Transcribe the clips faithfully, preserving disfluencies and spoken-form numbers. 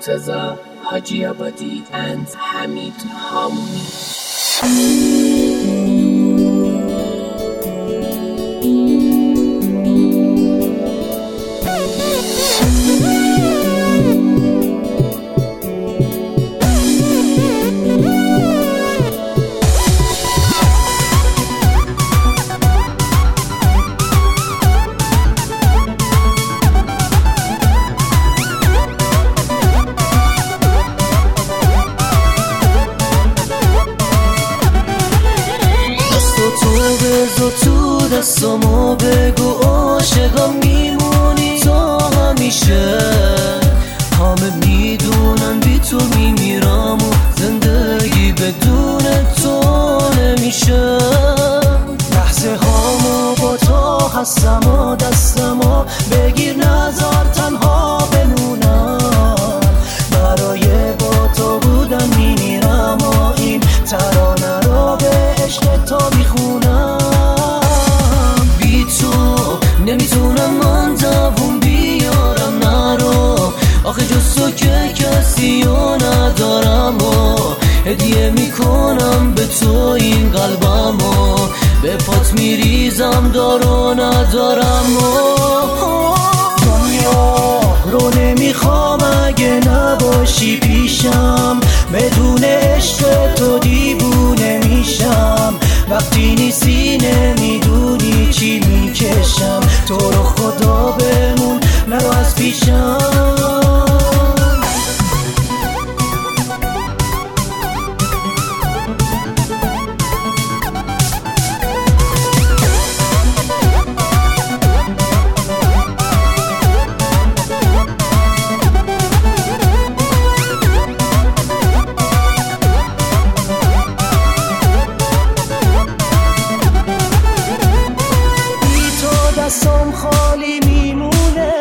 Murtaza, Haji Abadi and Hamid Harmony. تو دستامو بگو عاشقم میمونی تا همیشه. همه میدونن بی تو میمیرم و زندگی بدون تو نمیشه. لحظه هامو با تو هستم و دستمو بگیر نذار تنها بمونم. برای با تو بودن میمیرم و این ترانه رو به عشق تو میخونم. نمیتونم من دووم بیارم نرو، آخه جز تو که کسی رو ندارم و هدیه میکنم به تو این قلبم و به پات میریزم دارو ندارم و دنیا رو نمیخوام اگه نباشی پیشم. بدون عشق تو دیوونه میشم. وقتی نیستی نمیدونی چی میکشم. تو رو خدا بمون نرو از پیشم. دستم خالی میمونه،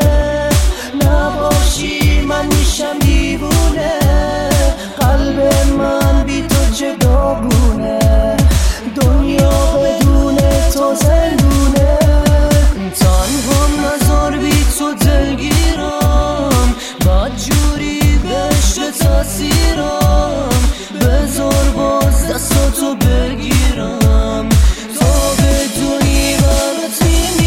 نباشی من میشم دیوونه. قلب من بی تو چه داغونه، دنیا بدون تو زندونه. تنها نذار بی تو دلگیرم، بدجوری بهش تاثیرم. بذار باز دستاتو بگیرم تا بدونی برات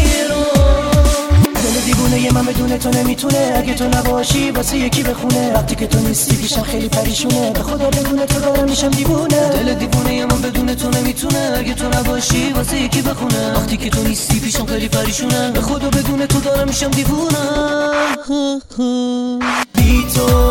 من بدون تو نمیتونه. اگه تو نباشی واسه یکی بخونه. وقتی که تو نیستی پیشم خیلی پریشونه. به خدا بدون تو دارم میشم دیوونه. دل دیوونه من بدون تو نمیتونه. اگه تو نباشی واسه یکی بخونه. وقتی که تو نیستی پیشم خیلی پریشونه. به خدا بدون تو دارم میشم دیوونه. بی تو